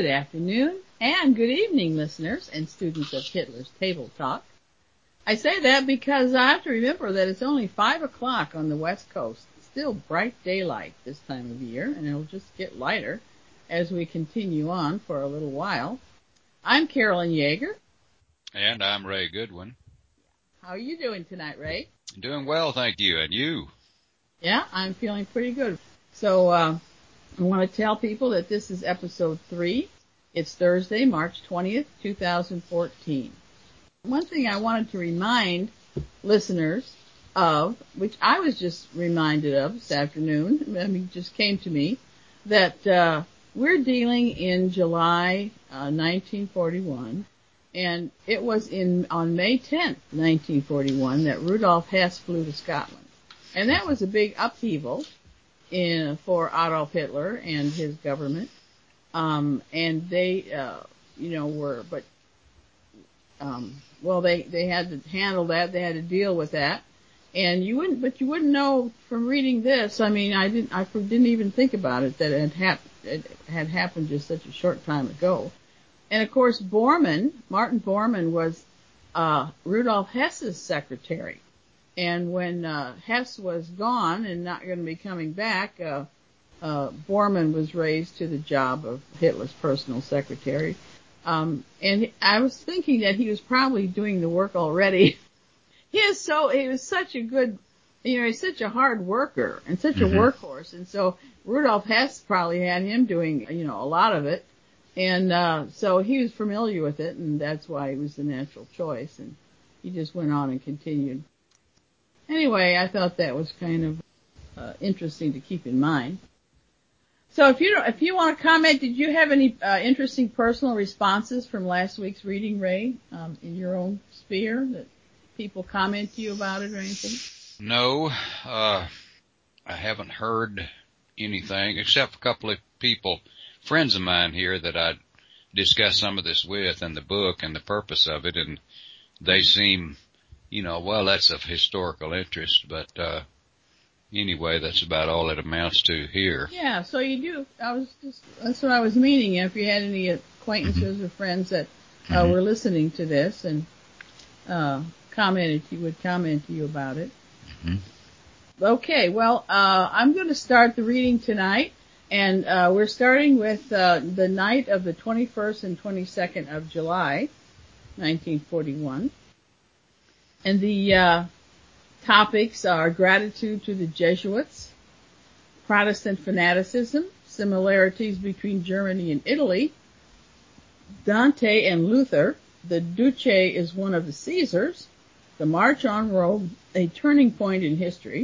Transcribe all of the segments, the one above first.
Good afternoon and good evening, listeners and students of Hitler's Table Talk. I say that because I have to remember that it's only 5 o'clock on the West Coast. Still bright daylight this time of year, and it'll just get lighter as we continue on for a little while. I'm Carolyn Yeager. And I'm Ray Goodwin. How are you doing tonight, Ray? Doing well, thank you. And you? Yeah, I'm feeling pretty good. So, I want to tell people that this is episode 3. It's Thursday, March 20th, 2014. One thing I wanted to remind listeners of, which I was just reminded of this afternoon, it just came to me, that we're dealing in July 1941, and it was on May 10th, 1941, that Rudolf Hess flew to Scotland. And that was a big upheaval for Adolf Hitler and his government. And they, they had to handle that. They had to deal with that. And you wouldn't know from reading this. I mean, I didn't even think about it that it had happened just such a short time ago. And of course, Martin Bormann was, Rudolf Hess's secretary. And when Hess was gone and not going to be coming back, Bormann was raised to the job of Hitler's personal secretary. And I was thinking that he was probably doing the work already. He was such a good, he's such a hard worker and such a workhorse. And so Rudolf Hess probably had him doing, a lot of it. And so he was familiar with it, and that's why he was the natural choice. And he just went on and continued. Anyway, I thought that was kind of interesting to keep in mind. So if you want to comment, did you have any interesting personal responses from last week's reading, Ray, in your own sphere that people comment to you about it or anything? No, I haven't heard anything except a couple of people, friends of mine here that I discussed some of this with in the book and the purpose of it, and they seem, well, that's of historical interest, but anyway, that's about all it amounts to here. Yeah, so you do. That's what I was meaning. If you had any acquaintances or friends that were listening to this and would comment to you about it. Okay, well, I'm going to start the reading tonight, and we're starting with the night of the 21st and 22nd of July, 1941. And the topics are gratitude to the Jesuits, Protestant fanaticism, similarities between Germany and Italy, Dante and Luther, the Duce is one of the Caesars, the March on Rome, a turning point in history,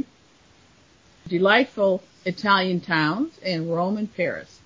delightful Italian towns, and Rome and Paris.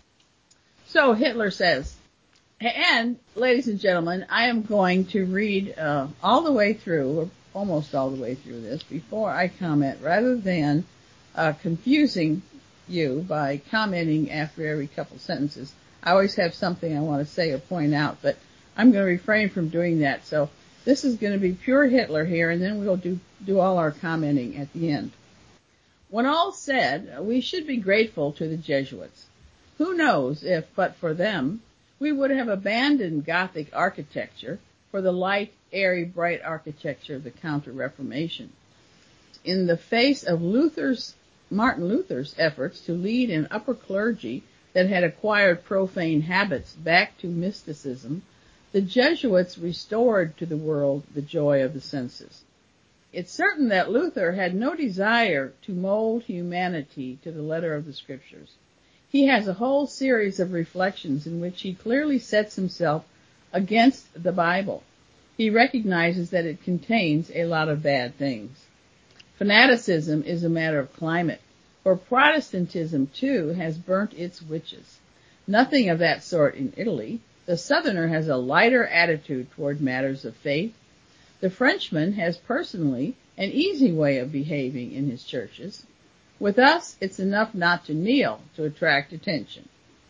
So Hitler says, and ladies and gentlemen, I am going to read all the way through, or almost all the way through this before I comment, rather than confusing you by commenting after every couple sentences. I always have something I want to say or point out, but I'm going to refrain from doing that. So this is going to be pure Hitler here, and then we'll do all our commenting at the end. When all's said, we should be grateful to the Jesuits. Who knows if, but for them, we would have abandoned Gothic architecture for the light, airy, bright architecture of the Counter-Reformation. In the face of Martin Luther's efforts to lead an upper clergy that had acquired profane habits back to mysticism, the Jesuits restored to the world the joy of the senses. It's certain that Luther had no desire to mold humanity to the letter of the Scriptures. He has a whole series of reflections in which he clearly sets himself against the Bible. He recognizes that it contains a lot of bad things. Fanaticism is a matter of climate, for Protestantism, too, has burnt its witches. Nothing of that sort in Italy. The Southerner has a lighter attitude toward matters of faith. The Frenchman has personally an easy way of behaving in his churches. With us, it's enough not to kneel to attract attention.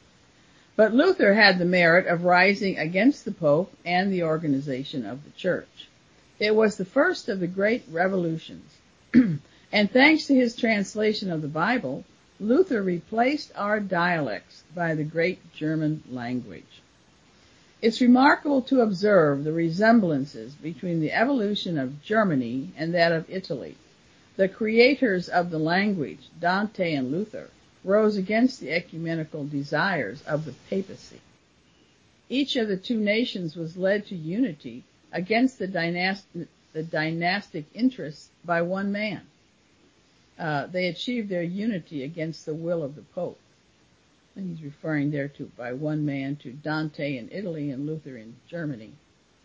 But Luther had the merit of rising against the Pope and the organization of the Church. It was the first of the great revolutions. And thanks to his translation of the Bible, Luther replaced our dialects by the great German language. It's remarkable to observe the resemblances between the evolution of Germany and that of Italy. The creators of the language, Dante and Luther, rose against the ecumenical desires of the papacy. Each of the two nations was led to unity against the dynastic interests by one man. They achieved their unity against the will of the Pope. And he's referring there to by one man to Dante in Italy and Luther in Germany.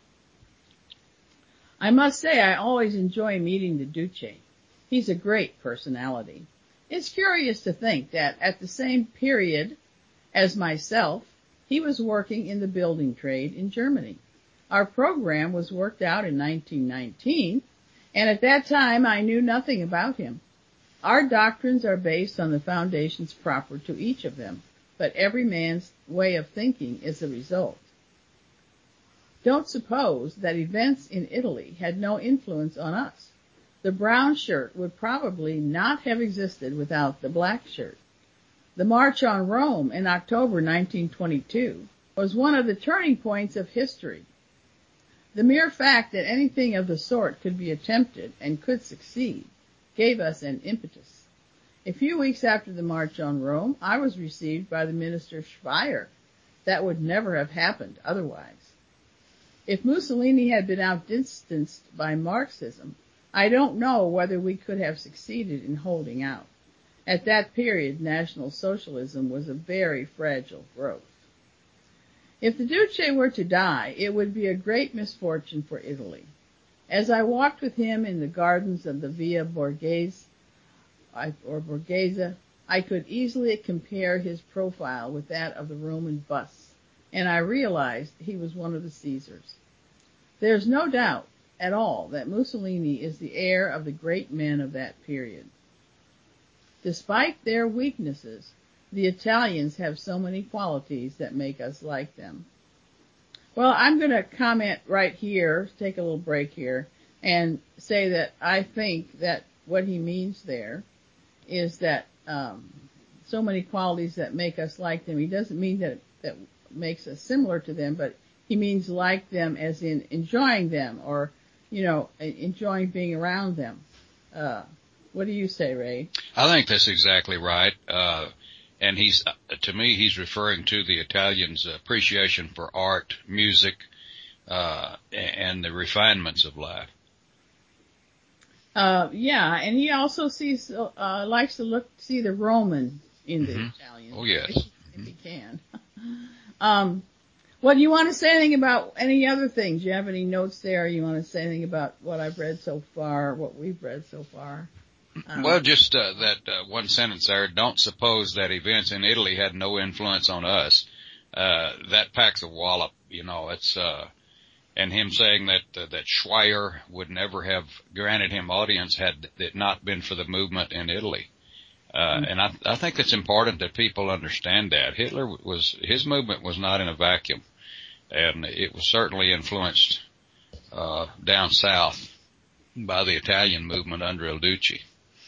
I must say I always enjoy meeting the Duce. He's a great personality. It's curious to think that at the same period as myself, he was working in the building trade in Germany. Our program was worked out in 1919, and at that time I knew nothing about him. Our doctrines are based on the foundations proper to each of them, but every man's way of thinking is the result. Don't suppose that events in Italy had no influence on us. The brown shirt would probably not have existed without the black shirt. The March on Rome in October 1922 was one of the turning points of history. The mere fact that anything of the sort could be attempted and could succeed gave us an impetus. A few weeks after the March on Rome, I was received by the minister Speyer. That would never have happened otherwise. If Mussolini had been outdistanced by Marxism, I don't know whether we could have succeeded in holding out. At that period, National Socialism was a very fragile growth. If the Duce were to die, it would be a great misfortune for Italy. As I walked with him in the gardens of the Via Borghese, I could easily compare his profile with that of the Roman busts, and I realized he was one of the Caesars. There's no doubt at all that Mussolini is the heir of the great men of that period. Despite their weaknesses, the Italians have so many qualities that make us like them. Well, I'm going to comment right here, take a little break here, and say that I think that what he means there is that so many qualities that make us like them. He doesn't mean that makes us similar to them, but he means like them as in enjoying them or, enjoying being around them. What do you say, Ray? I think that's exactly right. And to me, he's referring to the Italians' appreciation for art, music, and the refinements of life. Yeah, and he also likes to see the Roman in the Italians. Oh, yes. If he can. Well, do you want to say anything about any other things? Do you have any notes there? You want to say anything about what I've read so far, what we've read so far? Well, just that one sentence there. Don't suppose that events in Italy had no influence on us. That packs a wallop, it's and him saying that Speyer would never have granted him audience had it not been for the movement in Italy. And I think it's important that people understand that. His movement was not in a vacuum, and it was certainly influenced down south by the Italian movement under El Duce.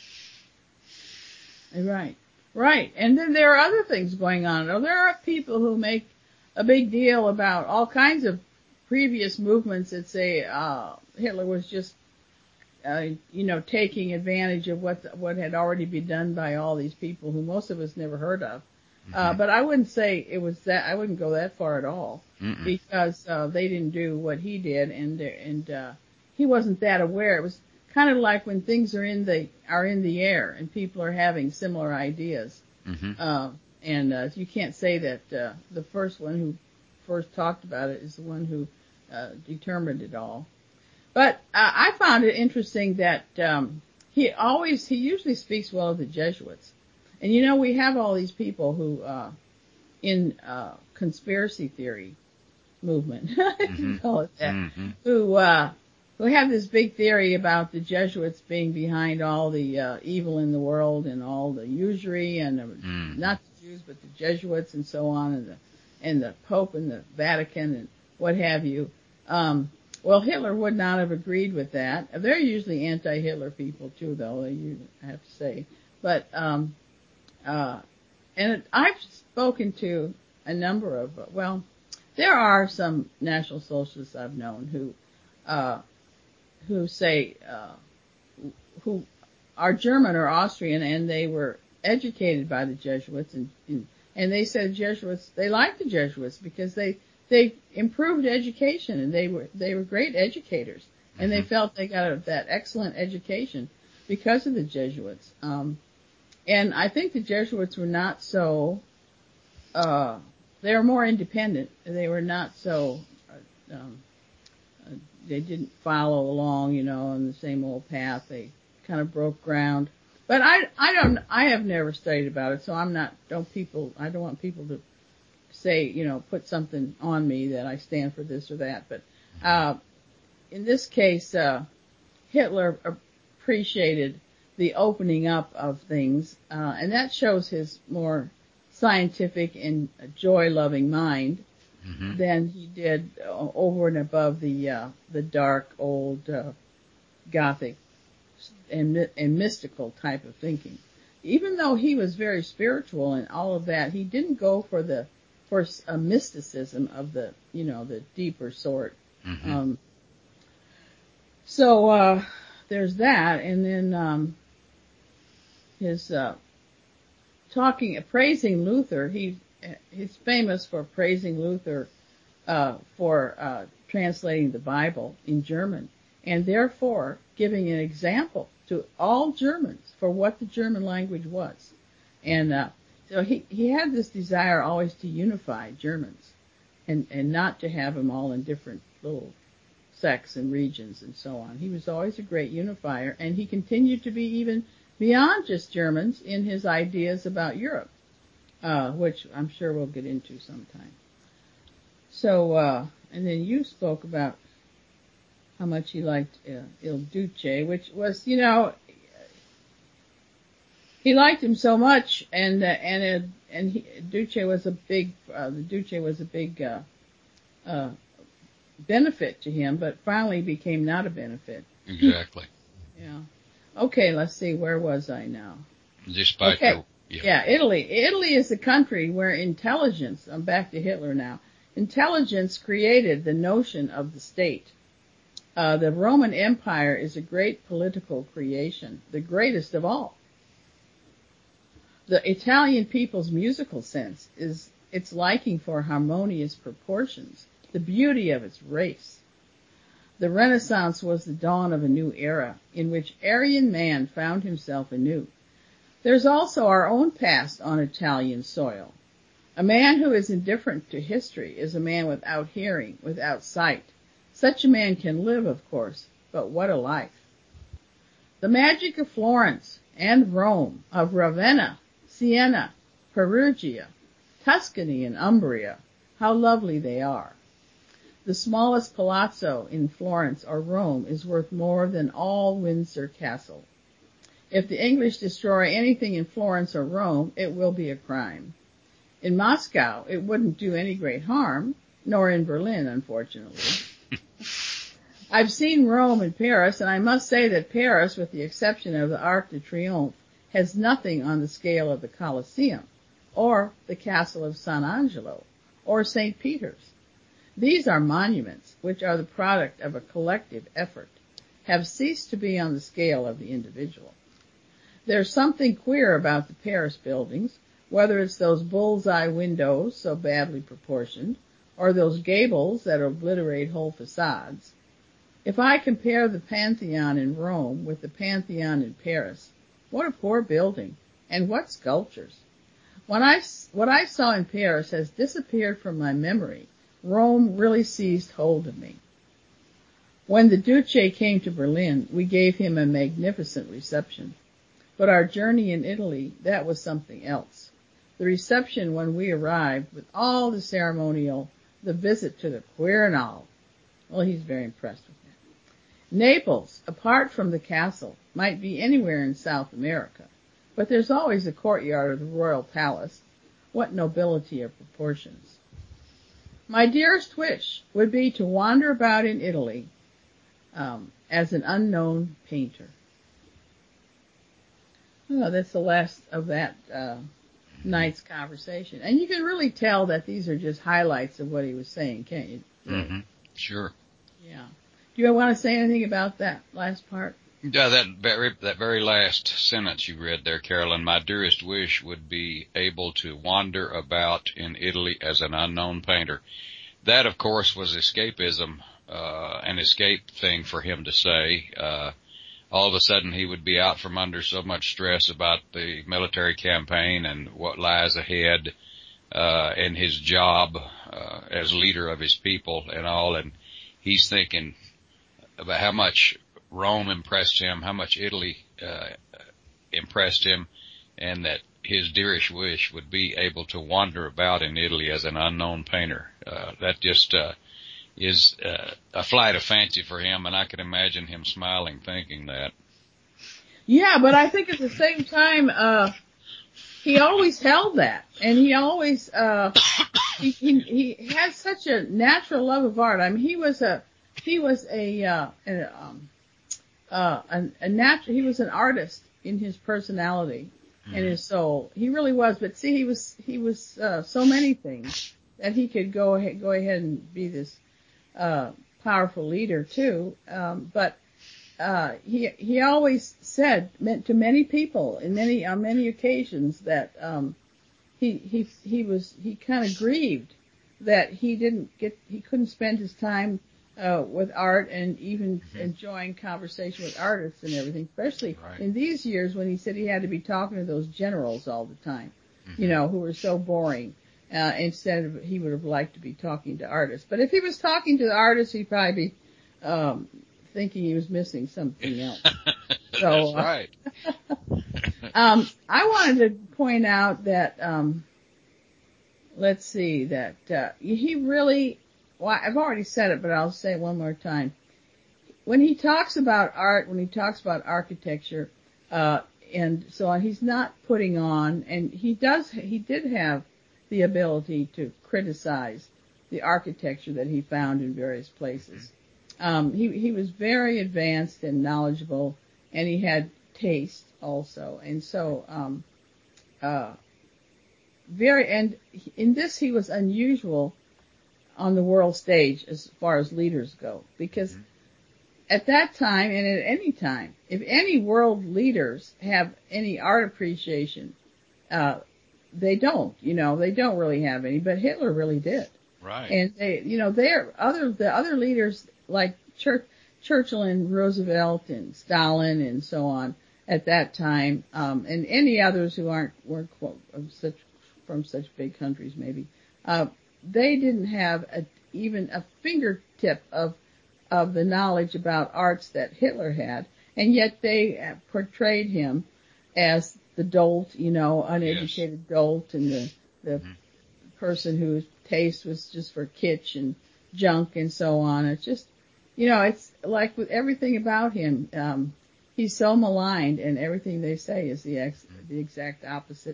Right. And then there are other things going on. There are people who make a big deal about all kinds of previous movements that say Hitler was just taking advantage of what had already been done by all these people who most of us never heard of. But I wouldn't say it was that. I wouldn't go that far at all because they didn't do what he did, and he wasn't that aware. It was kind of like when things are in the air and people are having similar ideas. And you can't say that the first one who first talked about it is the one who determined it all. But I found it interesting that he usually speaks well of the Jesuits. And we have all these people who in conspiracy theory movement, if you call it that, who have this big theory about the Jesuits being behind all the evil in the world and all the usury and not the Jews but the Jesuits and so on, and the Pope and the Vatican and what have you. Well, Hitler would not have agreed with that. They're usually anti-Hitler people too, though, I have to say. But and I've spoken to a number of, There are some National Socialists I've known who say, who are German or Austrian, and they were educated by the Jesuits, and they said Jesuits, they liked the Jesuits because they improved education, and they were great educators, and they felt they got that excellent education because of the Jesuits. And I think the Jesuits were not so, they were more independent. They were not so, they didn't follow along, on the same old path. They kind of broke ground. But I have never studied about it, so I don't want people to say, put something on me that I stand for this or that. But, in this case, Hitler appreciated the opening up of things, and that shows his more scientific and joy-loving mind than he did over and above the dark, old, Gothic and mystical type of thinking. Even though he was very spiritual and all of that, he didn't go for a mysticism of the deeper sort. So there's that, and then his praising Luther. He's famous for praising Luther for translating the Bible in German, and therefore giving an example to all Germans for what the German language was. And so he had this desire always to unify Germans and not to have them all in different little sects and regions and so on. He was always a great unifier, and he continued to be even beyond just Germans in his ideas about Europe, which I'm sure we'll get into sometime. So, and then you spoke about how much he liked Il Duce, which was, he liked him so much, and Duce was a big, benefit to him, but finally became not a benefit. Exactly. Yeah. Okay, let's see, where was I now? Despite Italy. Italy is a country where intelligence, I'm back to Hitler now, intelligence created the notion of the state. The Roman Empire is a great political creation, the greatest of all. The Italian people's musical sense is its liking for harmonious proportions, the beauty of its race. The Renaissance was the dawn of a new era, in which Aryan man found himself anew. There's also our own past on Italian soil. A man who is indifferent to history is a man without hearing, without sight. Such a man can live, of course, but what a life. The magic of Florence and Rome, of Ravenna, Siena, Perugia, Tuscany and Umbria, how lovely they are. The smallest palazzo in Florence or Rome is worth more than all Windsor Castle. If the English destroy anything in Florence or Rome, it will be a crime. In Moscow, it wouldn't do any great harm, nor in Berlin, unfortunately. I've seen Rome and Paris, and I must say that Paris, with the exception of the Arc de Triomphe, has nothing on the scale of the Colosseum, or the Castle of San Angelo, or St. Peter's. These are monuments, which are the product of a collective effort, have ceased to be on the scale of the individual. There's something queer about the Paris buildings, whether it's those bullseye windows so badly proportioned, or those gables that obliterate whole facades. If I compare the Pantheon in Rome with the Pantheon in Paris, what a poor building, and what sculptures. What I saw in Paris has disappeared from my memory. Rome really seized hold of me. When the Duce came to Berlin, we gave him a magnificent reception. But our journey in Italy, that was something else. The reception when we arrived, with all the ceremonial, the visit to the Quirinal. Well, he's very impressed with that. Naples, apart from the castle, might be anywhere in South America, but there's always a courtyard of the royal palace. What nobility of proportions. My dearest wish would be to wander about in Italy as an unknown painter. Oh, that's the last of that night's conversation. And you can really tell that these are just highlights of what he was saying, can't you? Mm-hmm. Sure. Yeah. Do you want to say anything about that last part? Yeah, that very last sentence you read there, Carolyn, my dearest wish would be able to wander about in Italy as an unknown painter. That, of course, was escapism, an escape thing for him to say. All of a sudden he would be out from under so much stress about the military campaign and what lies ahead, and his job, as leader of his people and all, and he's thinking about how much Rome impressed him, how much Italy impressed him, and that his dearest wish would be able to wander about in Italy as an unknown painter. That just is a flight of fancy for him, and I can imagine him smiling thinking that. Yeah, but I think at the same time, he always held that, and he always he had such a natural love of art. I mean, he was an artist in his personality and his soul. He really was. But see, he was so many things that he could go ahead and be this powerful leader too. But he always said to many people on many occasions that he kind of grieved that he couldn't spend his time with art and even enjoying conversation with artists and everything, especially in these years when he said he had to be talking to those generals all the time, who were so boring. Instead of, he would have liked to be talking to artists. But if he was talking to the artists, he'd probably be thinking he was missing something else. So, that's right. I wanted to point out that, he really, well, I've already said it, but I'll say it one more time. When he talks about art, when he talks about architecture, and so on, he's not putting on, and he did have the ability to criticize the architecture that he found in various places. He was very advanced and knowledgeable, and he had taste also. And so, and in this he was unusual on the world stage as far as leaders go, because at that time and at any time, if any world leaders have any art appreciation, they don't really have any, but Hitler really did. Right. And the other leaders like Churchill and Roosevelt and Stalin and so on at that time, and any others who weren't from such big countries maybe, they didn't have even a fingertip of the knowledge about arts that Hitler had, and yet they portrayed him as the dolt, uneducated dolt, and the person whose taste was just for kitsch and junk and so on. It's just, it's like with everything about him, he's so maligned, and everything they say is the exact opposite.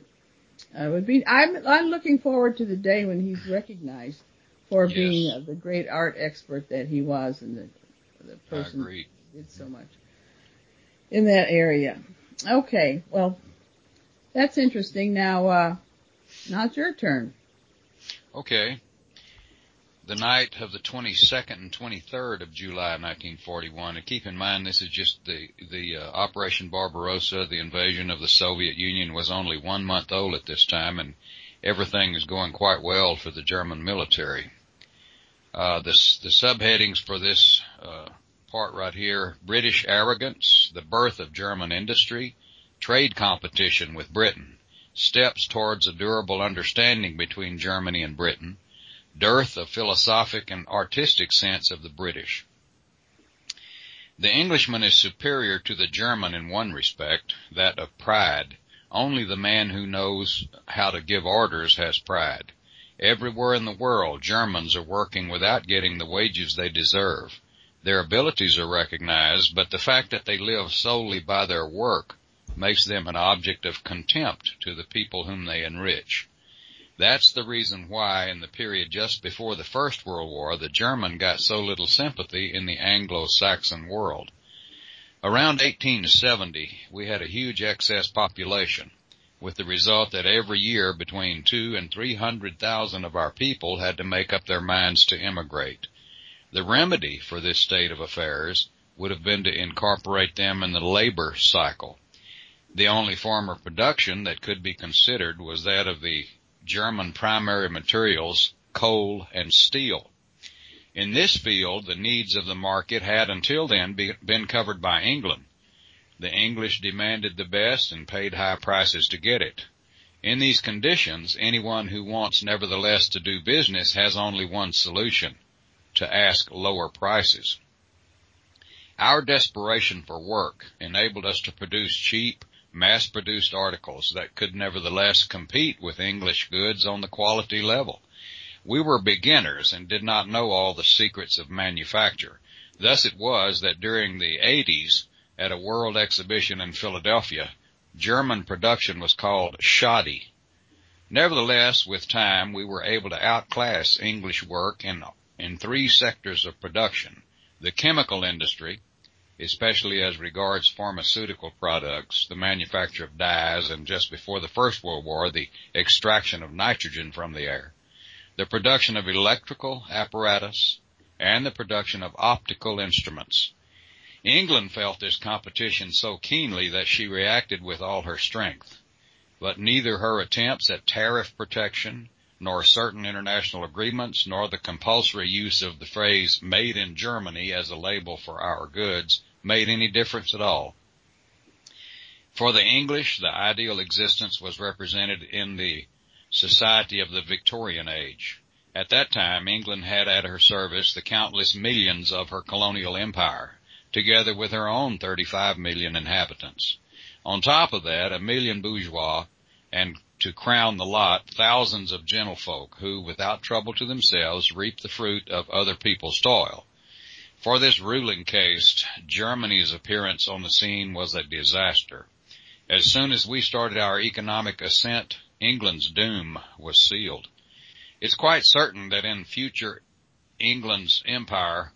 I'm looking forward to the day when he's recognized for being the great art expert that he was, and the person who did so much in that area. Okay, well, that's interesting. Now it's your turn. Okay. The night of the 22nd and 23rd of July 1941, and keep in mind this is just the Operation Barbarossa, the invasion of the Soviet Union was only 1 month old at this time, and everything is going quite well for the German military. The subheadings for this part right here: British arrogance, the birth of German industry, trade competition with Britain, steps towards a durable understanding between Germany and Britain, dearth of philosophic and artistic sense of the British. The Englishman is superior to the German in one respect, that of pride. Only the man who knows how to give orders has pride. Everywhere in the world, Germans are working without getting the wages they deserve. Their abilities are recognized, but the fact that they live solely by their work makes them an object of contempt to the people whom they enrich. That's the reason why, in the period just before the First World War, the German got so little sympathy in the Anglo-Saxon world. Around 1870, we had a huge excess population. with the result that every year between 200,000 and 300,000 of our people had to make up their minds to immigrate. The remedy for this state of affairs would have been to incorporate them in the labor cycle. The only form of production that could be considered was that of the German primary materials, coal and steel. In this field, the needs of the market had until then been covered by England. The English demanded the best and paid high prices to get it. In these conditions, anyone who wants nevertheless to do business has only one solution: to ask lower prices. Our desperation for work enabled us to produce cheap, mass-produced articles that could nevertheless compete with English goods on the quality level. We were beginners and did not know all the secrets of manufacture. Thus it was that during the 80s, at a world exhibition in Philadelphia, German production was called shoddy. Nevertheless, with time, we were able to outclass English work in three sectors of production: the chemical industry, especially as regards pharmaceutical products, the manufacture of dyes, and just before the First World War, the extraction of nitrogen from the air, the production of electrical apparatus, and the production of optical instruments. England felt this competition so keenly that she reacted with all her strength. But neither her attempts at tariff protection, nor certain international agreements, nor the compulsory use of the phrase "made in Germany" as a label for our goods made any difference at all. For the English, the ideal existence was represented in the society of the Victorian age. At that time, England had at her service the countless millions of her colonial empire, together with her own 35 million inhabitants. On top of that, 1 million bourgeois, and to crown the lot, thousands of gentlefolk who, without trouble to themselves, reap the fruit of other people's toil. For this ruling caste, Germany's appearance on the scene was a disaster. As soon as we started our economic ascent, England's doom was sealed. It's quite certain that in future, England's empire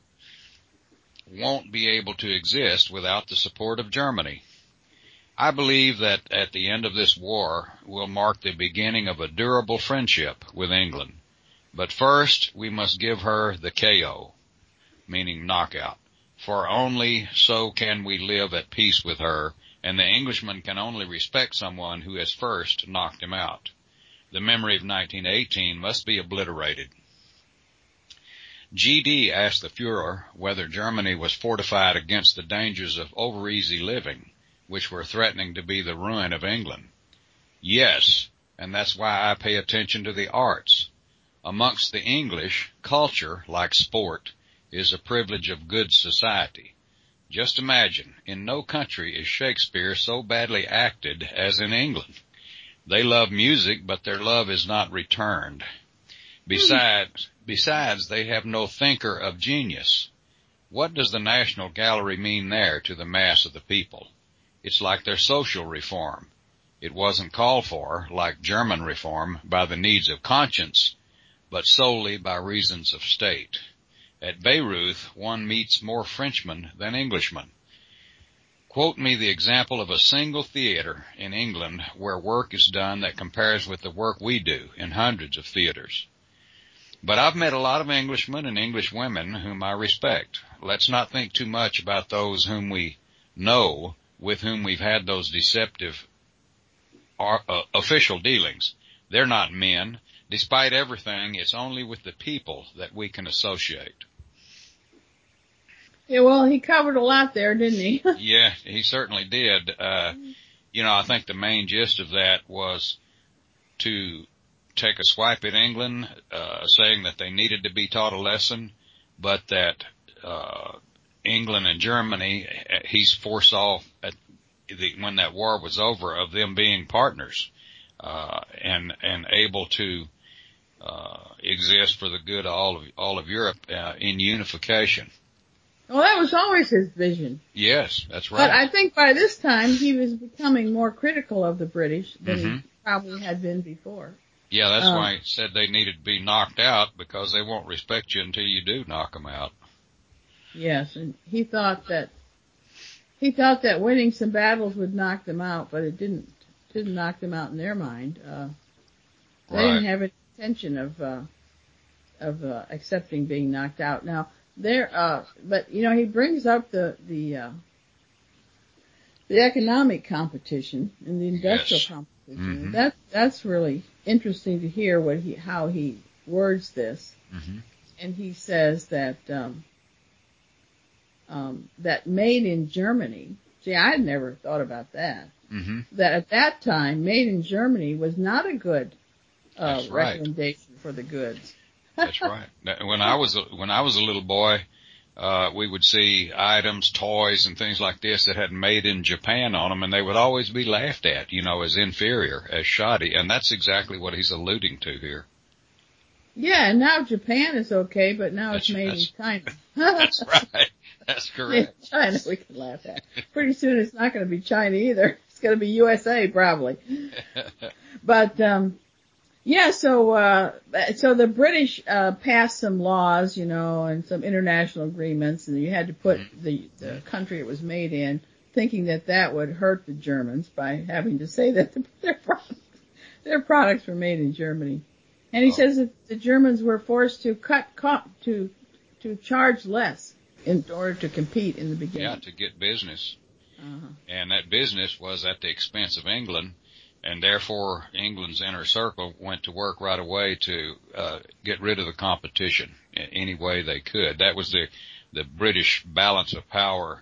won't be able to exist without the support of Germany. I believe that at the end of this war will mark the beginning of a durable friendship with England. But first, we must give her the KO, meaning knockout, for only so can we live at peace with her, and the Englishman can only respect someone who has first knocked him out. The memory of 1918 must be obliterated. G.D. asked the Fuhrer whether Germany was fortified against the dangers of over-easy living, which were threatening to be the ruin of England. Yes, and that's why I pay attention to the arts. Amongst the English, culture, like sport, is a privilege of good society. Just imagine, in no country is Shakespeare so badly acted as in England. They love music, but their love is not returned. Besides, they have no thinker of genius. What does the National Gallery mean there to the mass of the people? It's like their social reform. It wasn't called for, like German reform, by the needs of conscience, but solely by reasons of state. At Bayreuth, one meets more Frenchmen than Englishmen. Quote me the example of a single theater in England where work is done that compares with the work we do in hundreds of theaters. But I've met a lot of Englishmen and English women whom I respect. Let's not think too much about those whom we know, with whom we've had those deceptive official dealings. They're not men. Despite everything, it's only with the people that we can associate. Yeah, well, he covered a lot there, didn't he? Yeah, he certainly did. I think the main gist of that was to take a swipe at England, saying that they needed to be taught a lesson, but that England and Germany, he's foresaw when that war was over of them being partners, and able to exist for the good of all of Europe in unification. Well, that was always his vision. Yes, that's right. But I think by this time he was becoming more critical of the British than he probably had been before. Yeah, that's why he said they needed to be knocked out, because they won't respect you until you do knock them out. Yes, and he thought that winning some battles would knock them out, but it didn't. didn't knock them out in their mind. They Right. didn't have any intention of accepting being knocked out. Now, but you know, he brings up the economic competition and the industrial Yes. competition. Mm-hmm. That's really interesting to hear how he words this. Mm-hmm. And he says that that made in Germany. See, I had never thought about that. Mm-hmm. That at that time, made in Germany was not a good That's right. recommendation for the goods. That's right. When I was a little boy, we would see items, toys, and things like this that had made in Japan on them, and they would always be laughed at, you know, as inferior, as shoddy, and that's exactly what he's alluding to here. Yeah, and now Japan is okay, but now it's made in China. That's right. That's correct. China we can laugh at. Pretty soon it's not going to be China either. It's going to be USA probably. But yeah, so the British passed some laws, you know, and some international agreements, and you had to put the country it was made in, thinking that would hurt the Germans by having to say that their products were made in Germany. And he says that the Germans were forced to to charge less in order to compete in the beginning. Yeah, to get business. Uh-huh. And that business was at the expense of England, and therefore England's inner circle went to work right away to get rid of the competition in any way they could. That was the British balance of power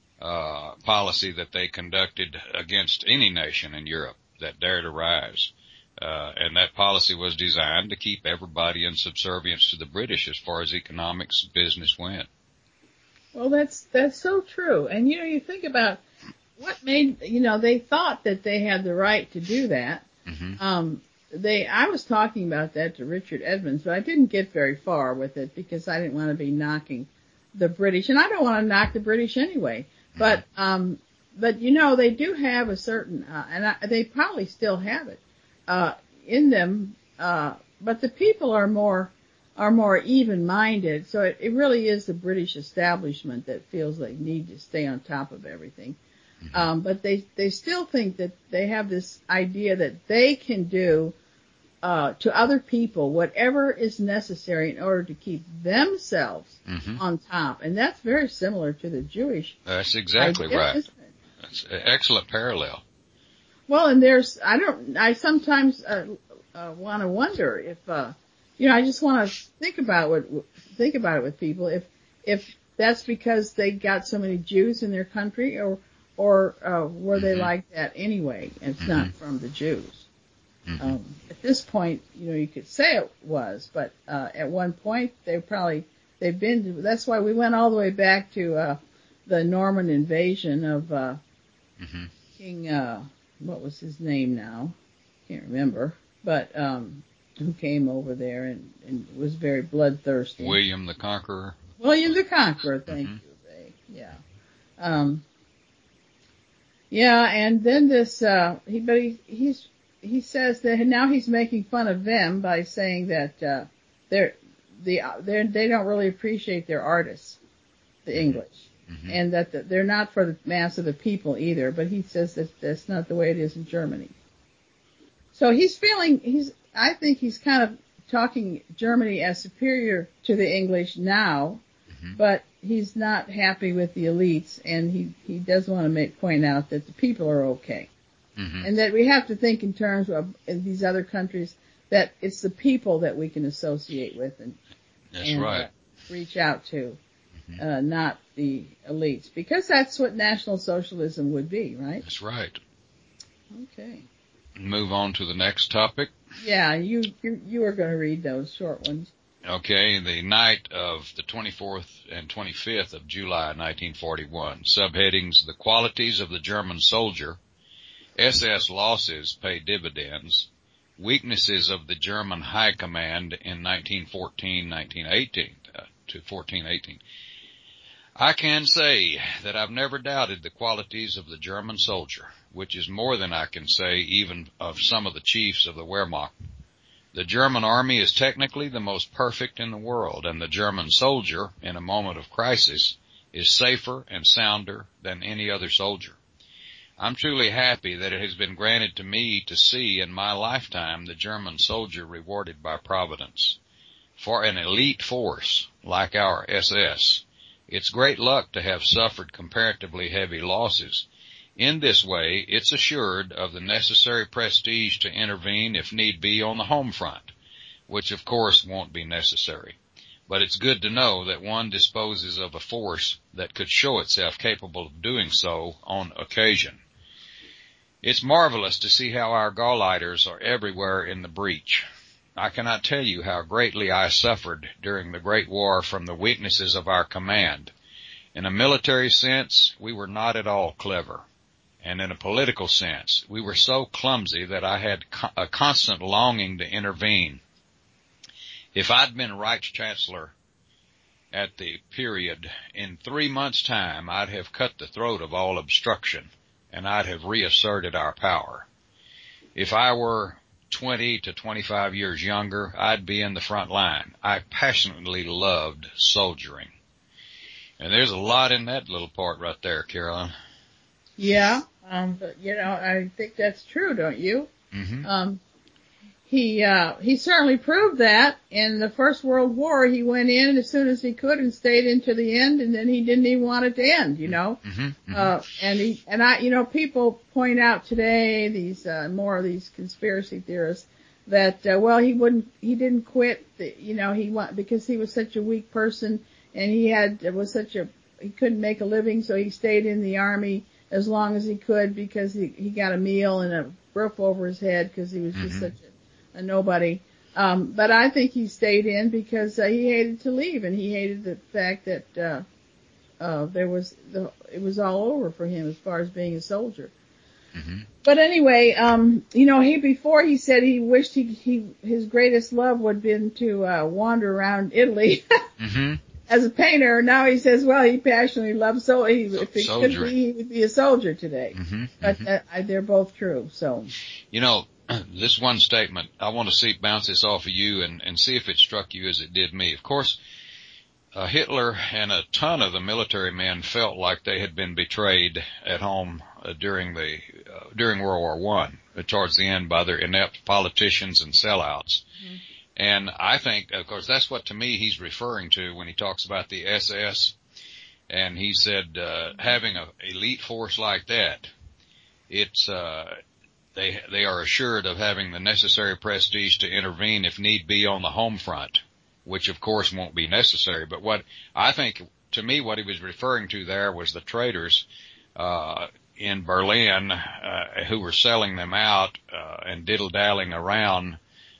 policy that they conducted against any nation in Europe that dared arise. And that policy was designed to keep everybody in subservience to the British as far as economics business went. Well, that's so true. And you know, you think about what made, you know, they thought that they had the right to do that. Mm-hmm. I was talking about that to Richard Edmonds, but I didn't get very far with it because I didn't want to be knocking the British, and I don't want to knock the British anyway. But you know, they do have a certain, they probably still have it, in them, but the people are more even-minded, so it really is the British establishment that feels they need to stay on top of everything. Mm-hmm. But they still think that they have this idea that they can do, to other people whatever is necessary in order to keep themselves on top. And that's very similar to the Jewish. That's exactly idea, right. isn't it? That's an excellent parallel. Well, and I sometimes, want to wonder if, you know, I just want to think about it with people. If that's because they got so many Jews in their country, or were they like that anyway? It's not from the Jews. At this point, you know, you could say it was, but at one point that's why we went all the way back to the Norman invasion of King, what was his name now? Can't remember, but who came over there and was very bloodthirsty. William the Conqueror. William the Conqueror, thank you, Ray. Yeah. Yeah, and then this, he says that now he's making fun of them by saying that, they don't really appreciate their artists, the English, and that they're not for the mass of the people either, but he says that that's not the way it is in Germany. So I think he's kind of talking Germany as superior to the English now, but he's not happy with the elites, and he does want to point out that the people are okay. And that we have to think in terms of in these other countries that it's the people that we can associate with and reach out to, not the elites, because that's what National Socialism would be, right? That's right. Okay. Move on to the next topic. Yeah, you are going to read those short ones. Okay, the night of the 24th and 25th of July 1941, subheadings: The Qualities of the German Soldier, SS Losses Pay Dividends, Weaknesses of the German High Command in 1914-1918 to 14-18. I can say that I've never doubted the qualities of the German soldier, which is more than I can say even of some of the chiefs of the Wehrmacht. The German army is technically the most perfect in the world, and the German soldier, in a moment of crisis, is safer and sounder than any other soldier. I'm truly happy that it has been granted to me to see in my lifetime the German soldier rewarded by Providence. For an elite force like our SS, it's great luck to have suffered comparatively heavy losses. In this way, it's assured of the necessary prestige to intervene if need be on the home front, which of course won't be necessary. But it's good to know that one disposes of a force that could show itself capable of doing so on occasion. It's marvelous to see how our Gauleiters are everywhere in the breach. I cannot tell you how greatly I suffered during the Great War from the weaknesses of our command. In a military sense, we were not at all clever. And in a political sense, we were so clumsy that I had a constant longing to intervene. If I'd been Reichschancellor at the period, in 3 months' time I'd have cut the throat of all obstruction, and I'd have reasserted our power. If I were 20 to 25 years younger, I'd be in the front line. I passionately loved soldiering. And there's a lot in that little part right there, Carolyn. Yeah, but I think that's true, don't you? Mm-hmm. He certainly proved that in the First World War. He went in as soon as he could and stayed in to the end, and then he didn't even want it to end, Mm-hmm. Mm-hmm. People point out today, these, more of these conspiracy theorists, that, he didn't quit, because he was such a weak person, and he couldn't make a living, so he stayed in the army as long as he could because he got a meal and a roof over his head because he was just such a nobody. But I think he stayed in because he hated to leave, and he hated the fact that it was all over for him as far as being a soldier. Mm-hmm. But anyway, before he said he wished his greatest love would have been to wander around Italy Mm-hmm. as a painter. Now he says, well, he passionately loves if he could be, he would be a soldier today. Mm-hmm. But they're both true. So, this one statement, I want to bounce this off of you and see if it struck you as it did me. Of course, Hitler and a ton of the military men felt like they had been betrayed at home during World War I, towards the end by their inept politicians and sellouts. Mm-hmm. And I think, of course, that's what to me he's referring to when he talks about the SS. And he said, having an elite force like that, it's, they are assured of having the necessary prestige to intervene if need be on the home front, which of course won't be necessary. But what I think, to me, what he was referring to there was the traitors, in Berlin, who were selling them out, and diddle-dallying around,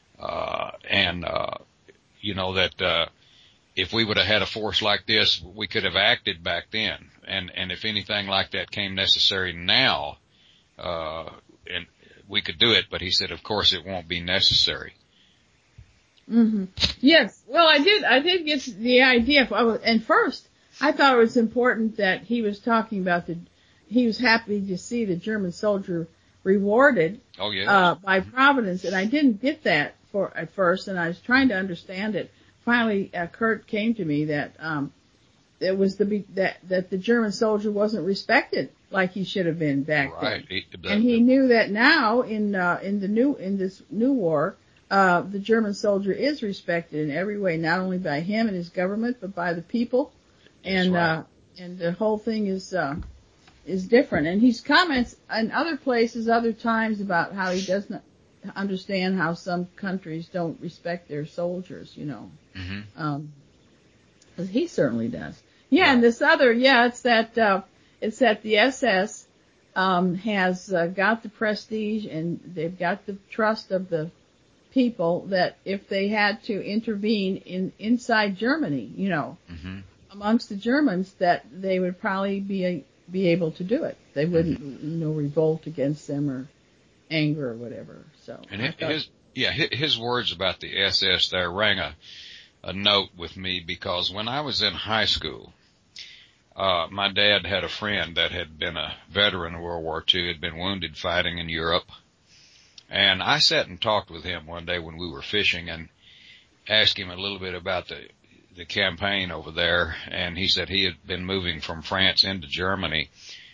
if we would have had a force like this, we could have acted back then. And if anything like that came necessary now, and we could do it, but he said, of course, it won't be necessary. Mm-hmm. Yes. Well, I did get the idea. And first, I thought it was important that he was talking about he was happy to see the German soldier rewarded. Oh, yeah. By Providence. And I didn't get that at first, and I was trying to understand it. Finally, Kurt came to me that, it was that the German soldier wasn't respected like he should have been back then. And he knew that now in this new war, the German soldier is respected in every way, not only by him and his government, but by the people. And the whole thing is different. And he's comments in other places, other times about how he doesn't understand how some countries don't respect their soldiers, Mm-hmm. He certainly does. Yeah. And this other, it's that the SS, has, got the prestige and they've got the trust of the people that if they had to intervene inside Germany, Mm-hmm. amongst the Germans, that they would probably be able to do it. They wouldn't, revolt against them or anger or whatever. So. And his words about the SS there rang a note with me, because when I was in high school, my dad had a friend that had been a veteran of World War II, had been wounded fighting in Europe. And I sat and talked with him one day when we were fishing and asked him a little bit about the campaign over there. And he said he had been moving from France into Germany.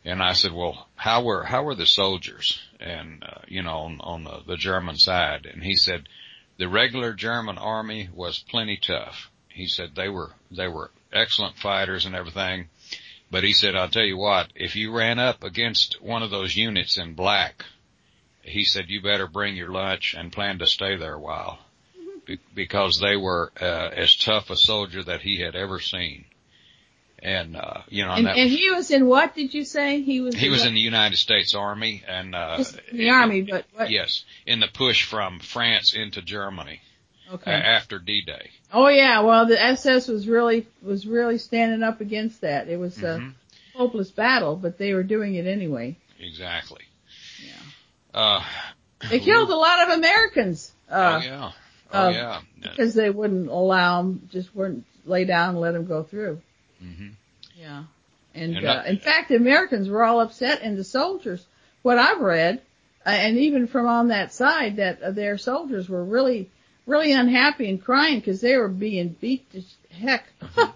And I said, well, how were the soldiers and, on the German side? And he said, the regular German army was plenty tough. He said they were excellent fighters and everything. But he said, I'll tell you what, if you ran up against one of those units in black, he said, you better bring your lunch and plan to stay there a while, because they were as tough a soldier that he had ever seen. And he was in what did you say? He was in the United States Army, and the Army, but what? Yes, in the push from France into Germany. Okay. After D-Day. Oh yeah, well the SS was really standing up against that. It was a hopeless battle, but they were doing it anyway. Exactly. Yeah. They killed a lot of Americans. Oh yeah. Because they wouldn't allow them, just wouldn't lay down and let them go through. Mm-hmm. Yeah. And in fact, the Americans were all upset, and the soldiers, what I've read, and even from on that side, that their soldiers were really unhappy and crying because they were being beat to heck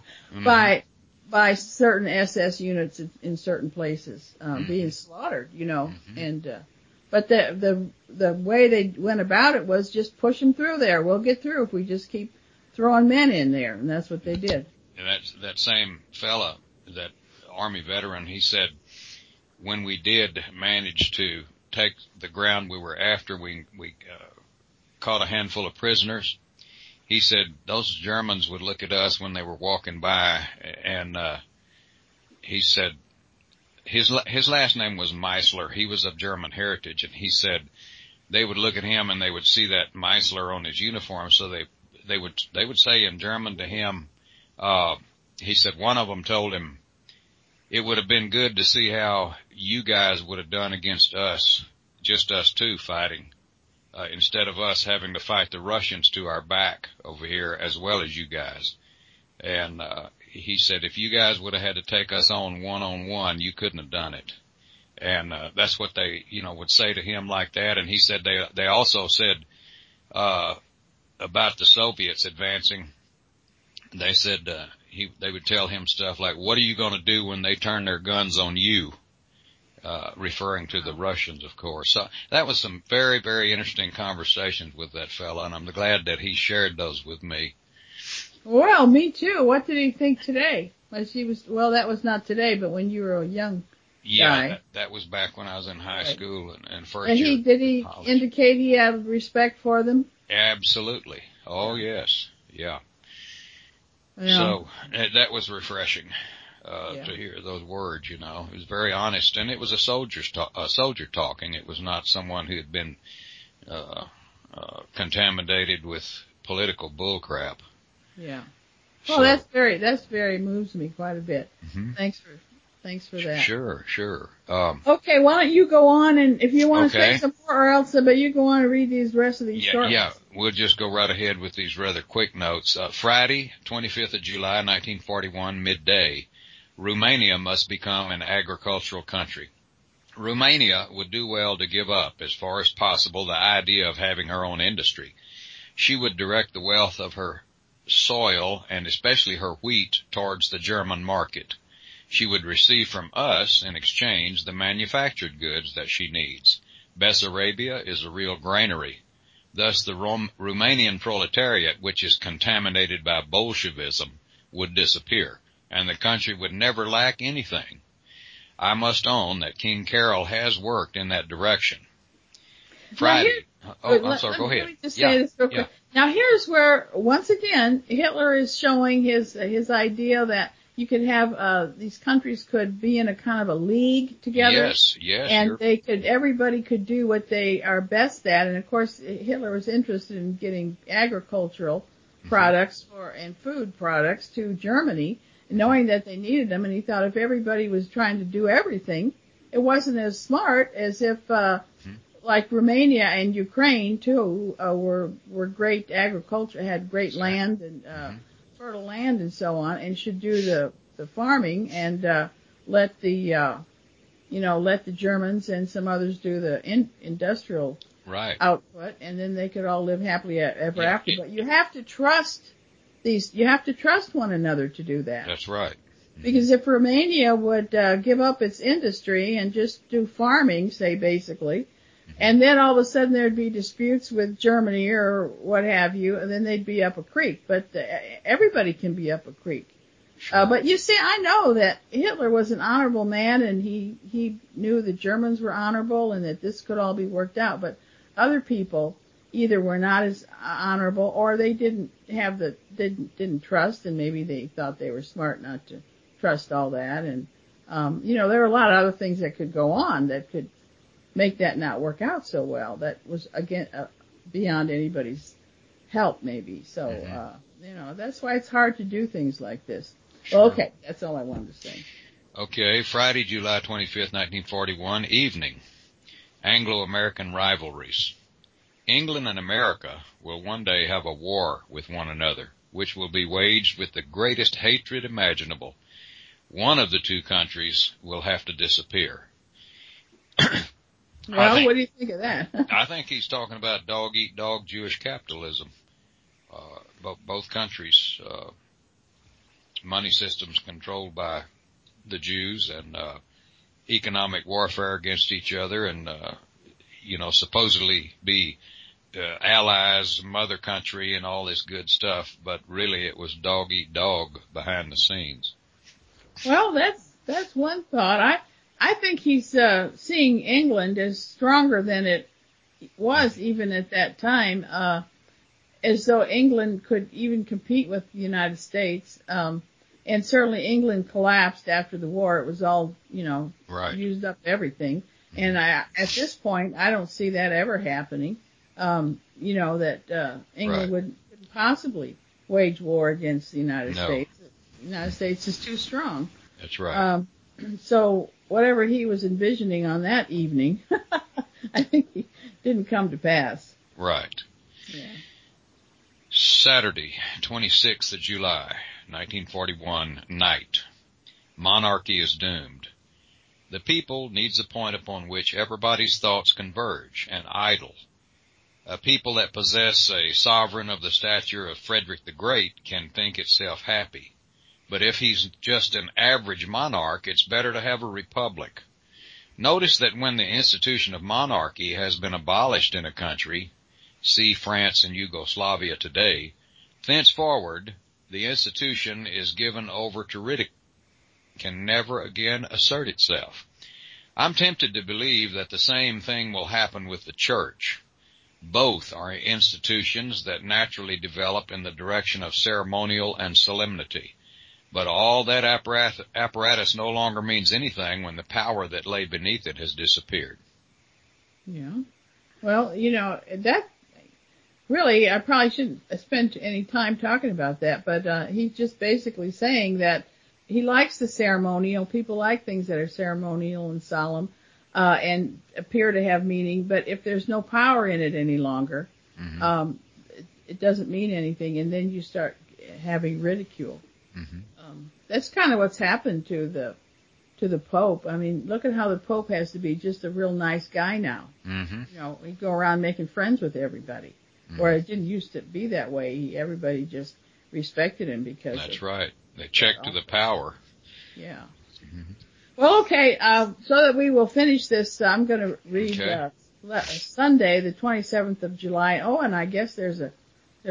by certain SS units in certain places, being slaughtered, and, but the way they went about it was just push them through there. We'll get through if we just keep throwing men in there, and that's what they did. And that same fella, that Army veteran, he said, when we did manage to take the ground we were after, we caught a handful of prisoners. He said those Germans would look at us when they were walking by, and he said his last name was Meisler. He was of German heritage, and he said they would look at him and they would see that Meisler on his uniform, so they would say in German to him, he said one of them told him, it would have been good to see how you guys would have done against us, just us two fighting, instead of us having to fight the Russians to our back over here as well as you guys. And he said if you guys would have had to take us on one, you couldn't have done it. And that's what they, would say to him like that. And he said they also said about the Soviets advancing, they said they would tell him stuff like, what are you going to do when they turn their guns on you? Referring to the Russians, of course. So that was some very, very interesting conversations with that fella, and I'm glad that he shared those with me. Well, me too. What did he think today? That was not today, but when you were a young guy. That was back when I was in high school and first and year. Did he college. Indicate he had respect for them? Absolutely. Oh, yes. Yeah. Yeah. So that was refreshing. To hear those words, It was very honest, and it was a soldier talking. It was not someone who had been, contaminated with political bullcrap. Yeah. Well, so, that's very moves me quite a bit. Mm-hmm. Thanks for that. Sure. Okay, why don't you go on, and if you want to say some more, or else, but you go on and read the rest of these short Yeah, ones. We'll just go right ahead with these rather quick notes. Friday, 25th of July, 1941, midday. Romania must become an agricultural country. Romania would do well to give up, as far as possible, the idea of having her own industry. She would direct the wealth of her soil, and especially her wheat, towards the German market. She would receive from us, in exchange, the manufactured goods that she needs. Bessarabia is a real granary. Thus the Romanian proletariat, which is contaminated by Bolshevism, would disappear, and the country would never lack anything. I must own that King Carol has worked in that direction. Friday. I'm sorry, go ahead. Let me just say this real quick. Now here's where, once again, Hitler is showing his idea that you could have, these countries could be in a kind of a league together. Yes. And everybody could do what they are best at. And of course, Hitler was interested in getting agricultural products and food products to Germany, knowing that they needed them. And he thought if everybody was trying to do everything, it wasn't as smart as if, like Romania and Ukraine too, were great agriculture, had great land and, fertile land and so on, and should do the farming and, let the Germans and some others do the industrial output, and then they could all live happily ever after. But you have to trust one another to do that. That's right. Because if Romania would give up its industry and just do farming, say basically, and then all of a sudden there'd be disputes with Germany or what have you, and then they'd be up a creek. But everybody can be up a creek. Sure. But you see, I know that Hitler was an honorable man, and he knew the Germans were honorable and that this could all be worked out. But other people either were not as honorable, or they didn't trust, and maybe they thought they were smart not to trust all that. And there were a lot of other things that could go on that could make that not work out so well. That was again beyond anybody's help, maybe. So that's why it's hard to do things like this. Sure. Well, okay, that's all I wanted to say. Okay, Friday, July 25th, 1941, evening. Anglo-American rivalries. England and America will one day have a war with one another, which will be waged with the greatest hatred imaginable. One of the two countries will have to disappear. Well, what do you think of that? I think he's talking about dog-eat-dog Jewish capitalism. Both countries, money systems controlled by the Jews, and economic warfare against each other, and supposedly be allies, mother country, and all this good stuff. But really, it was dog eat dog behind the scenes. Well, that's one thought. I think he's seeing England as stronger than it was even at that time, as though England could even compete with the United States. And certainly England collapsed after the war. It was all, right. Used up everything. And at this point, I don't see that ever happening. That England wouldn't possibly wage war against the United States. The United States is too strong. That's right. So whatever he was envisioning on that evening, I think he didn't come to pass. Right. Yeah. Saturday, 26th of July, 1941, night. Monarchy is doomed. The people needs a point upon which everybody's thoughts converge and idle. A people that possess a sovereign of the stature of Frederick the Great can think itself happy. But if he's just an average monarch, it's better to have a republic. Notice that when the institution of monarchy has been abolished in a country, see France and Yugoslavia today, thenceforward the institution is given over to ridicule, can never again assert itself. I'm tempted to believe that the same thing will happen with the church. Both are institutions that naturally develop in the direction of ceremonial and solemnity. But all that apparatus no longer means anything when the power that lay beneath it has disappeared. Yeah. Well, that really, I probably shouldn't spend any time talking about that, but he's just basically saying that he likes the ceremonial. People like things that are ceremonial and solemn and appear to have meaning, but if there's no power in it any longer, it doesn't mean anything, and then you start having ridicule. That's kind of what's happened to the Pope. I mean, look at how the Pope has to be just a real nice guy now. He go around making friends with everybody. Where it didn't used to be that way. Everybody just respected him because that's right. They checked to the power. Yeah. Well, okay. So that we will finish this, I'm going to read Sunday, the 27th of July. Oh, and I guess there's a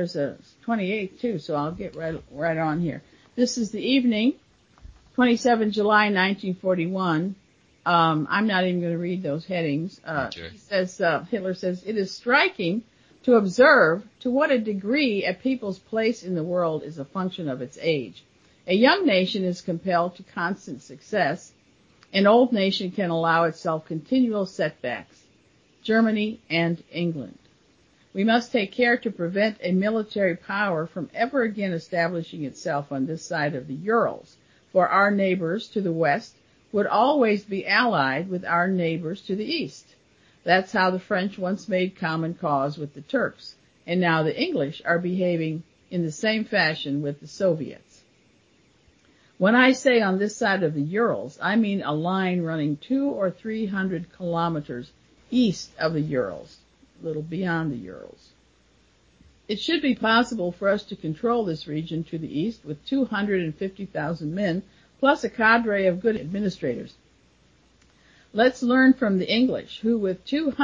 28th too. So I'll get right on here. This is the evening, 27 July 1941. I'm not even going to read those headings. He says, Hitler says, it is striking to observe to what a degree a people's place in the world is a function of its age. A young nation is compelled to constant success. An old nation can allow itself continual setbacks. Germany and England. We must take care to prevent a military power from ever again establishing itself on this side of the Urals, for our neighbors to the west would always be allied with our neighbors to the east. That's how the French once made common cause with the Turks, and now the English are behaving in the same fashion with the Soviets. When I say on this side of the Urals, I mean a line running 200 or 300 kilometers east of the Urals, a little beyond the Urals. It should be possible for us to control this region to the east with 250,000 men plus a cadre of good administrators. Let's learn from the English, who with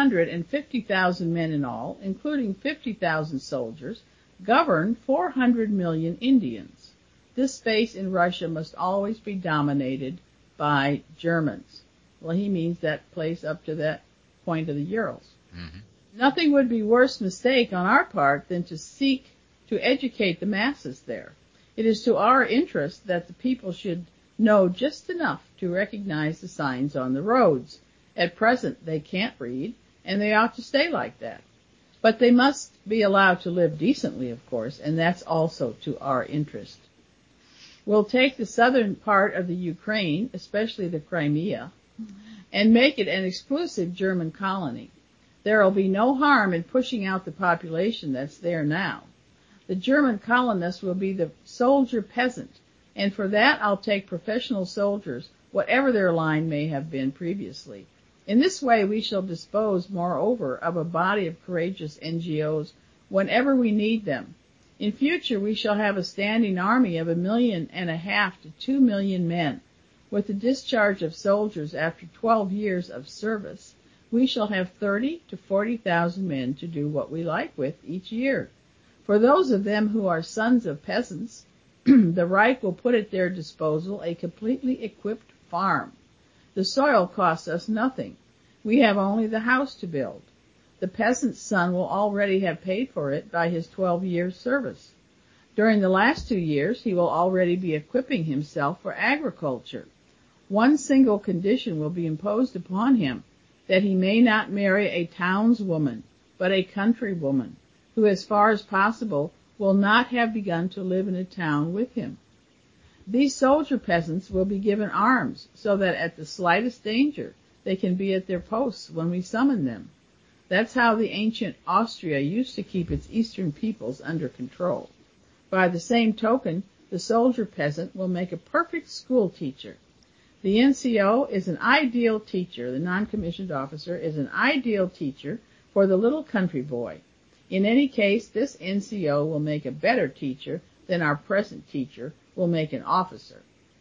250,000 men in all, including 50,000 soldiers, govern 400 million Indians. This space in Russia must always be dominated by Germans. Well, he means that place up to that point of the Urals. Mm-hmm. Nothing would be worse mistake on our part than to seek to educate the masses there. It is to our interest that the people should know just enough to recognize the signs on the roads. At present, they can't read, and they ought to stay like that. But they must be allowed to live decently, of course, and that's also to our interest. We'll take the southern part of the Ukraine, especially the Crimea, and make it an exclusive German colony. There will be no harm in pushing out the population that's there now. The German colonists will be the soldier peasant, and for that I'll take professional soldiers, whatever their line may have been previously. In this way we shall dispose, moreover, of a body of courageous NGOs whenever we need them. In future we shall have a standing army of 1.5 million to 2 million men. With the discharge of soldiers after 12 years of service, we shall have 30 to 40,000 men to do what we like with each year. For those of them who are sons of peasants, the Reich will put at their disposal a completely equipped farm. The soil costs us nothing. We have only the house to build. The peasant's son will already have paid for it by his 12 years' service. During the last 2 years, he will already be equipping himself for agriculture. One single condition will be imposed upon him, that he may not marry a townswoman, but a country woman, who as far as possible will not have begun to live in a town with him. These soldier peasants will be given arms, so that at the slightest danger they can be at their posts when we summon them. That's how the ancient Austria used to keep its eastern peoples under control. By the same token, the soldier peasant will make a perfect school teacher. The NCO is an ideal teacher, the non-commissioned officer is an ideal teacher for the little country boy. In any case, this NCO will make a better teacher than our present teacher will make an officer.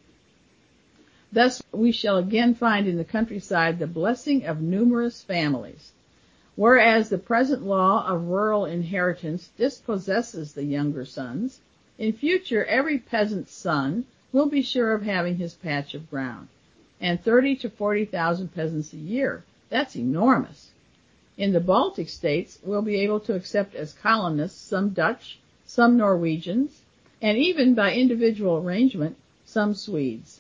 Thus, we shall again find in the countryside the blessing of numerous families. Whereas the present law of rural inheritance dispossesses the younger sons, in future every peasant's son will be sure of having his patch of ground. And 30 to 40,000 peasants a year, that's enormous. In the Baltic states, we'll be able to accept as colonists some Dutch, some Norwegians, and even by individual arrangement, some Swedes.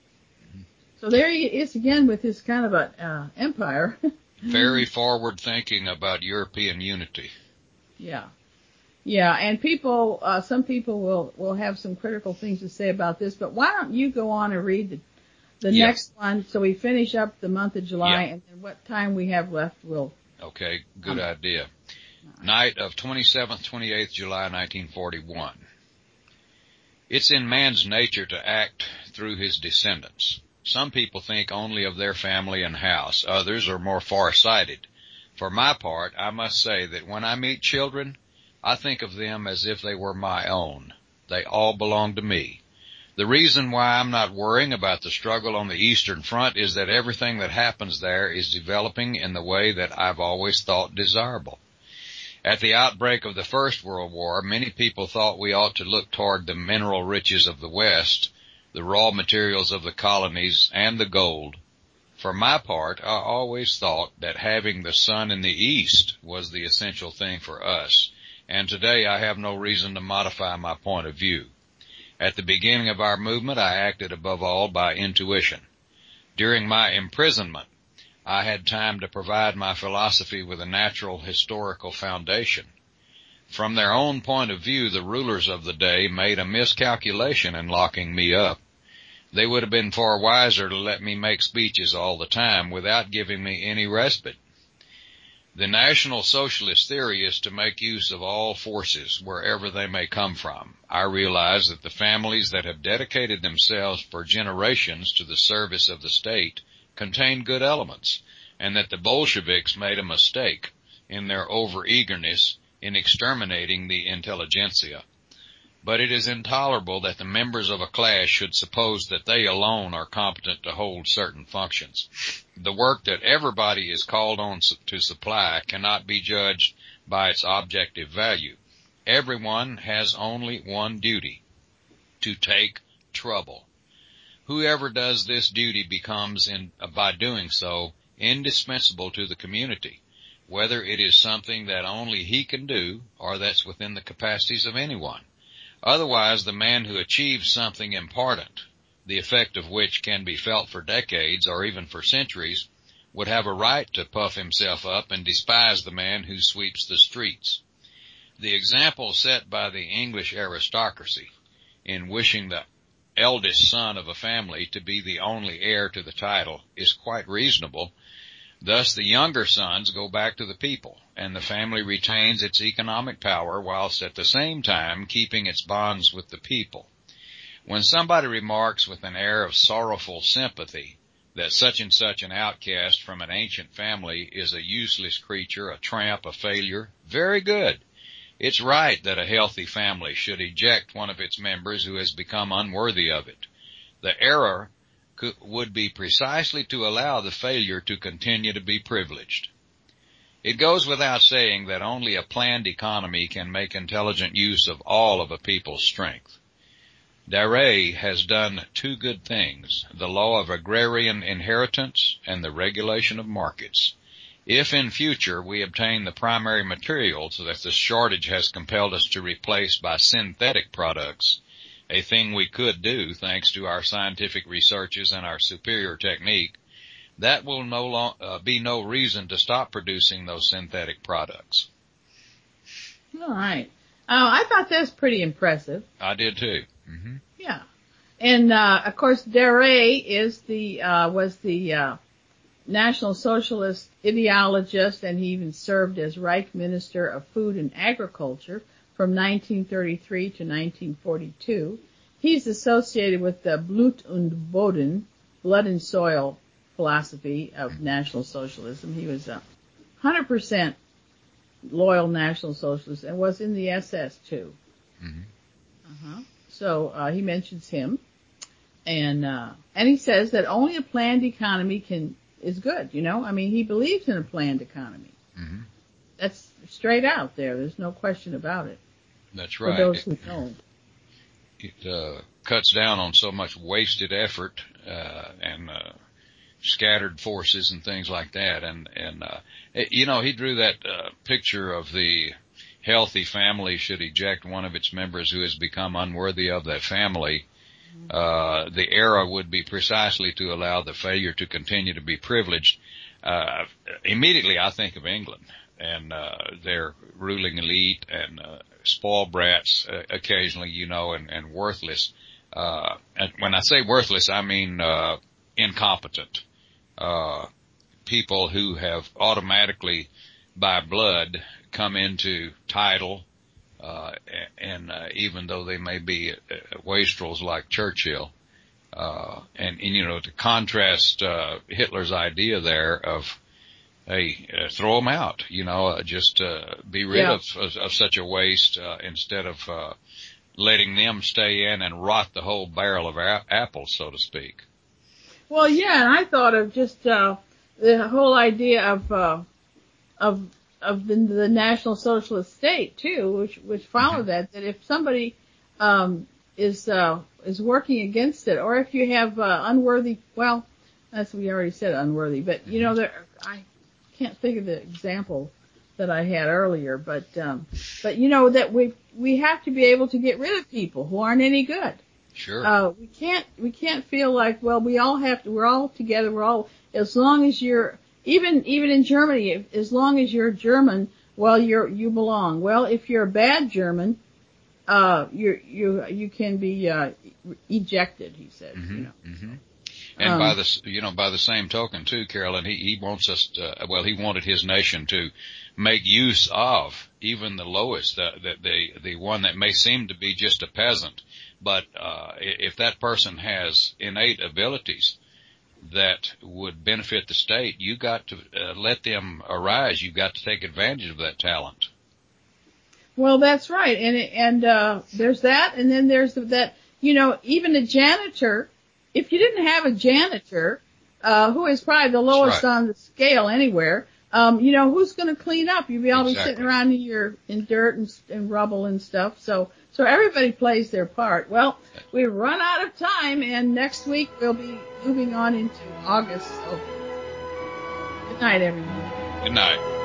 So there he is again with his kind of a empire. Very forward thinking about European unity. Yeah. Yeah, and people, some people will have some critical things to say about this, but why don't you go on and read the next one so we finish up the month of July, and then what time we have left we'll... Okay, good idea. Night of 27th, 28th July 1941. It's in man's nature to act through his descendants. Some people think only of their family and house. Others are more far-sighted. For my part, I must say that when I meet children, I think of them as if they were my own. They all belong to me. The reason why I'm not worrying about the struggle on the Eastern Front is that everything that happens there is developing in the way that I've always thought desirable. At the outbreak of the First World War, many people thought we ought to look toward the mineral riches of the West, the raw materials of the colonies, and the gold. For my part, I always thought that having the sun in the East was the essential thing for us, and today I have no reason to modify my point of view. At the beginning of our movement, I acted above all by intuition. During my imprisonment, I had time to provide my philosophy with a natural historical foundation. From their own point of view, the rulers of the day made a miscalculation in locking me up. They would have been far wiser to let me make speeches all the time without giving me any respite. The National Socialist theory is to make use of all forces, wherever they may come from. I realize that the families that have dedicated themselves for generations to the service of the state contain good elements, and that the Bolsheviks made a mistake in their over-eagerness in exterminating the intelligentsia. But it is intolerable that the members of a class should suppose that they alone are competent to hold certain functions. The work that everybody is called on to supply cannot be judged by its objective value. Everyone has only one duty: to take trouble. Whoever does this duty becomes, by doing so, indispensable to the community, whether it is something that only he can do or that's within the capacities of anyone. Otherwise, the man who achieves something important, the effect of which can be felt for decades or even for centuries, would have a right to puff himself up and despise the man who sweeps the streets. The example set by the English aristocracy in wishing the eldest son of a family to be the only heir to the title is quite reasonable. Thus the younger sons go back to the people, and the family retains its economic power whilst at the same time keeping its bonds with the people. When somebody remarks with an air of sorrowful sympathy that such and such an outcast from an ancient family is a useless creature, a tramp, a failure, very good. It's right that a healthy family should eject one of its members who has become unworthy of it. The error would be precisely to allow the failure to continue to be privileged. It goes without saying that only a planned economy can make intelligent use of all of a people's strength. Dare has done two good things: the law of agrarian inheritance and the regulation of markets. If in future we obtain the primary materials that the shortage has compelled us to replace by synthetic products, a thing we could do thanks to our scientific researches and our superior technique, that will be no reason to stop producing those synthetic products. All right. I thought that was pretty impressive. I did too. Mm-hmm. Yeah. And, of course, Dare was the National Socialist ideologist, and he even served as Reich Minister of Food and Agriculture from 1933 to 1942. He's associated with the Blut und Boden, blood and soil philosophy of National Socialism. He was a 100% loyal National Socialist and was in the SS too. Mm-hmm. So he mentions him, and he says that only a planned economy is good. You know, I mean, he believes in a planned economy. Mm-hmm. That's straight out there. There's no question about it. That's right. For those who don't. It cuts down on so much wasted effort and scattered forces and things like that. And you know, he drew that picture of the healthy family should eject one of its members who has become unworthy of that family. The error would be precisely to allow the failure to continue to be privileged. Immediately I think of England and their ruling elite and spoiled brats occasionally, you know, and worthless. And when I say worthless, I mean incompetent. People who have automatically by blood come into title, and even though they may be wastrels like Churchill, and you know, to contrast Hitler's idea there of, hey, throw them out, you know, just be rid of such a waste instead of letting them stay in and rot the whole barrel of apples, so to speak. Well, yeah, and I thought of just the whole idea of the National Socialist state too, which followed that if somebody is working against it, or if you have unworthy, well, that's, we already said unworthy, but you know, I can't think of the example that I had earlier, but you know, that we have to be able to get rid of people who aren't any good. Sure. We can't feel like, well, we're all together, as long as you're, even in Germany, as long as you're German, well, you belong. Well, if you're a bad German, you can be, ejected, he says, mm-hmm, you know. Mm-hmm. And by the same token too, Carolyn, he wants us to, he wanted his nation to make use of even the lowest, the one that may seem to be just a peasant. But, if that person has innate abilities that would benefit the state, you got to let them arise. You've got to take advantage of that talent. Well, that's right. And there's that, and then there's that, even a janitor, if you didn't have a janitor, who is probably the lowest on the scale anywhere, who's going to clean up? You'd be all be sitting around in dirt and rubble and stuff. So everybody plays their part. Well, we've run out of time, and next week we'll be moving on into August. So good night, everyone. Good night.